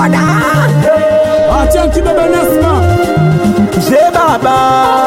wada. Achanki baba Nasma Mzee baba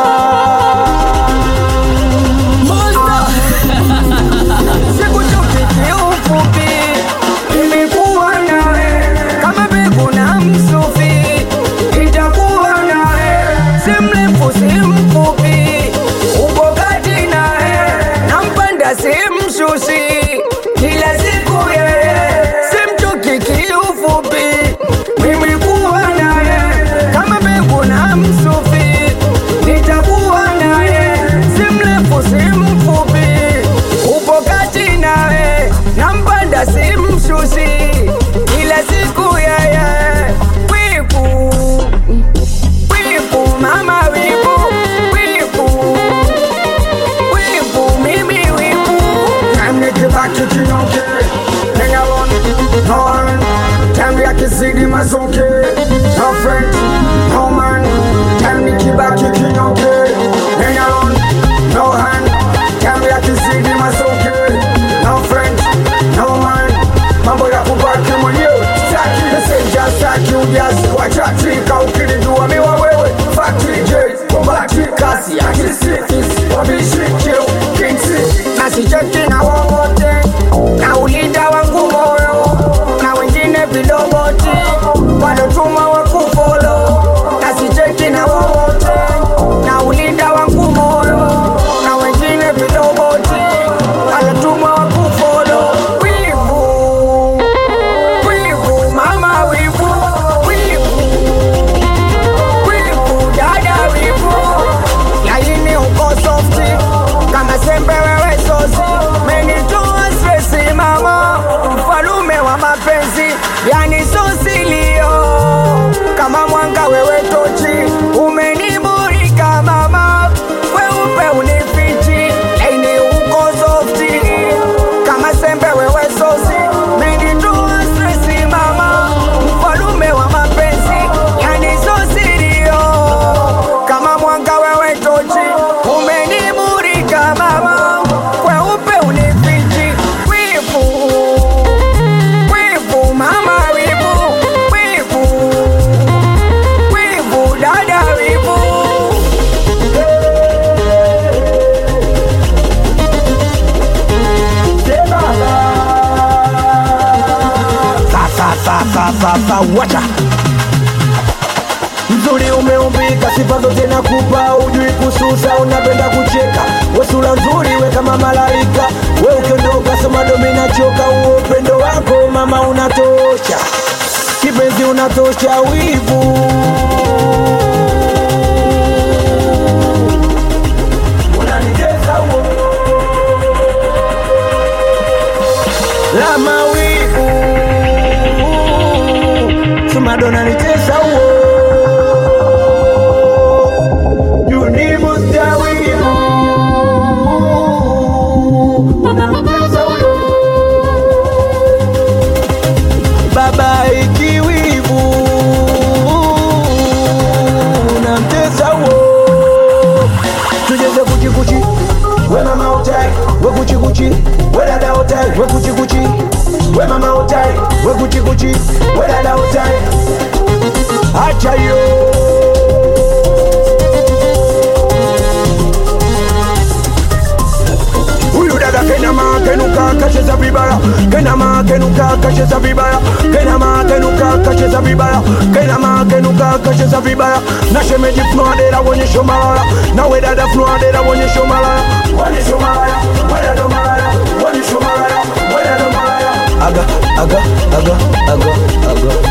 siku chote kiufupi nimekuwa nawe kama mbegu na msufi, itakuwa nawe si mrefu si mfupi, uko kati nawe nampanda si mshushi, kila siku yeye si mchoki kiufupi, mimi kuwa naye kama mbegu na msufi, nitakuwa naye si mrefu si mfupi, upo kati nawe nampanda si mshushi, kila siku yeye wivu wivu mama wivu wivu wivu mimi wivu namnikibaki kinyoke nengalon noan tambi akizidi mazoke no friend no man tamnikibaki kinyoke nengalon no hand tambi akizidi mazoke no friend no man mambo ya kubaki mwenyewe staki messenger staki ujazi wachatika ukilijua miwa wewe factory J kombati kasi akisifisi wabishikio kinsi nasicheki na wowote na ulinda wangu moyo na wengine viloboti walotuma wakufolo nasicheki na wowote na ulinda wangu moyo na wengine viloboti walotuma wakufolo wivu wivu mama wivu wivu wivu dada wivu laini uko softi kama sembe wewe sosi menitoa stresi mama mfalume wa mapenzi yani sosilio kama mwanga wewe tochi umenimurika mama weupe unifichi laini uko softi kama sembe wewe sosi menitoa stresi mama mfalume wa mapenzi yani sosilio kama mwanga wewe tochi umenimurika mama weupe unifichi wivu wivu mama wivu wivu wivu dada wivu sasa wacha mzuri umeumbika sifa zote na kupa ujui kususa unapenda kucheka wesula nzuri we kama malaika we ukiondoka sema domi nachoka uo upendo wako mama unatosha kipenzi unatosha wivu unanitesa uo lama wivu sumadona nitesa uo baba ikiwivu unamtesa uo tujeze kuchikuchi we mama utai we kuchikuchi we dada utai we kuchikuchi we mama utai we kuchikuchi we dada utai acha yo Kenama kenuka kacheza vibaya Kenama kenuka kacheza vibaya Kenama kenuka kacheza vibaya Kenama kenuka kacheza vibaya Na shemeji fluadera wonyesho malaya Na wedada fluadera wonyesho malaya Wonyesho malaya, wedada malaya Wonyesho malaya, wedada malaya Aga, aga, aga, aga, aga